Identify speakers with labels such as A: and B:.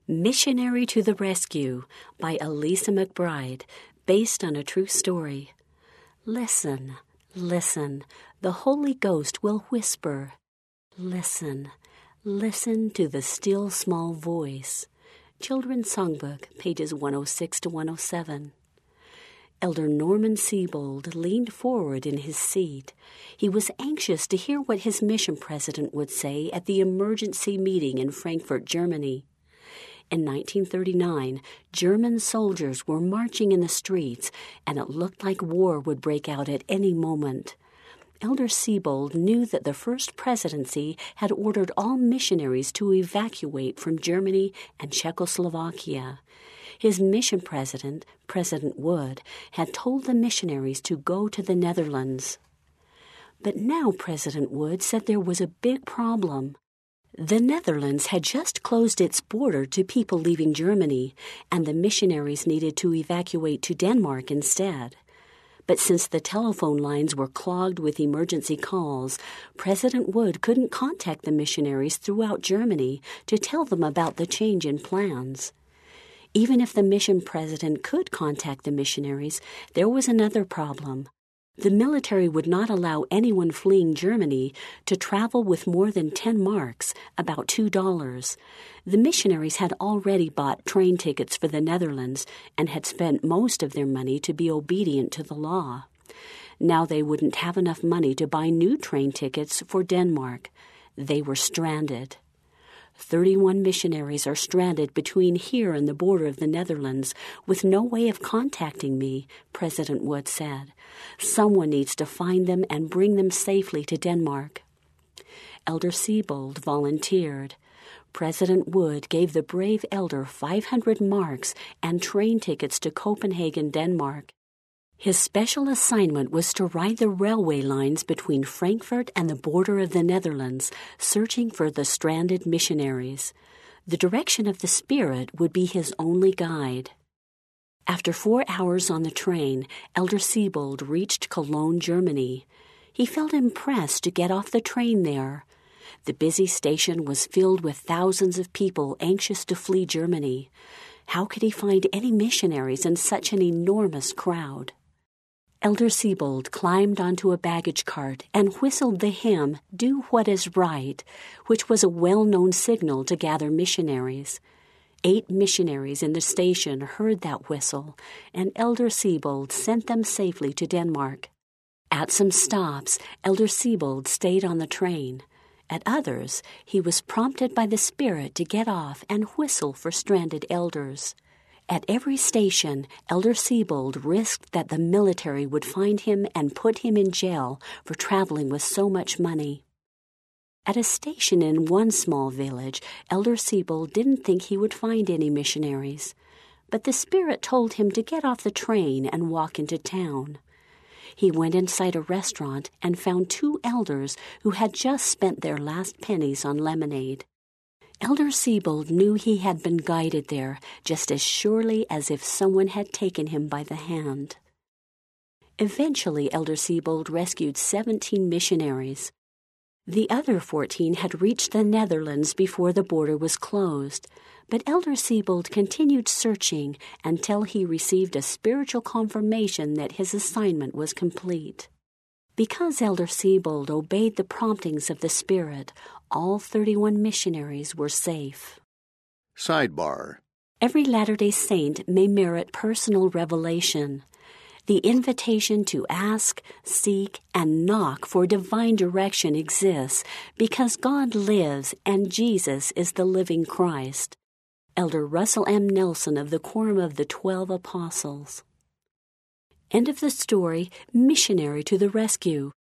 A: Missionary to the Rescue by Elisa McBride, based on a true story. Listen, listen, the Holy Ghost will whisper. Listen, listen to the still small voice. Children's Songbook, pages 106 to 107. Elder Norman Siebold leaned forward in his seat. He was anxious to hear what his mission president would say at the emergency meeting in Frankfurt, Germany. In 1939, German soldiers were marching in the streets, and it looked like war would break out at any moment. Elder Siebold knew that the First Presidency had ordered all missionaries to evacuate from Germany and Czechoslovakia. His mission president, President Wood, had told the missionaries to go to the Netherlands. But now President Wood said there was a big problem. The Netherlands had just closed its border to people leaving Germany, and the missionaries needed to evacuate to Denmark instead. But since the telephone lines were clogged with emergency calls, President Wood couldn't contact the missionaries throughout Germany to tell them about the change in plans. Even if the mission president could contact the missionaries, there was another problem. The military would not allow anyone fleeing Germany to travel with more than 10 marks, about $2. The missionaries had already bought train tickets for the Netherlands and had spent most of their money to be obedient to the law. Now they wouldn't have enough money to buy new train tickets for Denmark. They were stranded. 31 missionaries are stranded between here and the border of the Netherlands with no way of contacting me, President Wood said. Someone needs to find them and bring them safely to Denmark. Elder Siebold volunteered. President Wood gave the brave elder 500 marks and train tickets to Copenhagen, Denmark. His special assignment was to ride the railway lines between Frankfurt and the border of the Netherlands, searching for the stranded missionaries. The direction of the Spirit would be his only guide. After 4 hours on the train, Elder Siebold reached Cologne, Germany. He felt impressed to get off the train there. The busy station was filled with thousands of people anxious to flee Germany. How could he find any missionaries in such an enormous crowd? Elder Siebold climbed onto a baggage cart and whistled the hymn, "Do What Is Right," which was a well-known signal to gather missionaries. 8 missionaries in the station heard that whistle, and Elder Siebold sent them safely to Denmark. At some stops, Elder Siebold stayed on the train. At others, he was prompted by the Spirit to get off and whistle for stranded elders. At every station, Elder Siebold risked that the military would find him and put him in jail for traveling with so much money. At a station in one small village, Elder Siebold didn't think he would find any missionaries, but the Spirit told him to get off the train and walk into town. He went inside a restaurant and found 2 elders who had just spent their last pennies on lemonade. Elder Siebold knew he had been guided there just as surely as if someone had taken him by the hand. Eventually, Elder Siebold rescued 17 missionaries. The other 14 had reached the Netherlands before the border was closed, but Elder Siebold continued searching until he received a spiritual confirmation that his assignment was complete. Because Elder Siebold obeyed the promptings of the Spirit, all 31 missionaries were safe.
B: Sidebar.
A: Every Latter-day Saint may merit personal revelation. The invitation to ask, seek, and knock for divine direction exists because God lives and Jesus is the living Christ. Elder Russell M. Nelson of the Quorum of the 12 Apostles. End of the story, Missionary to the Rescue,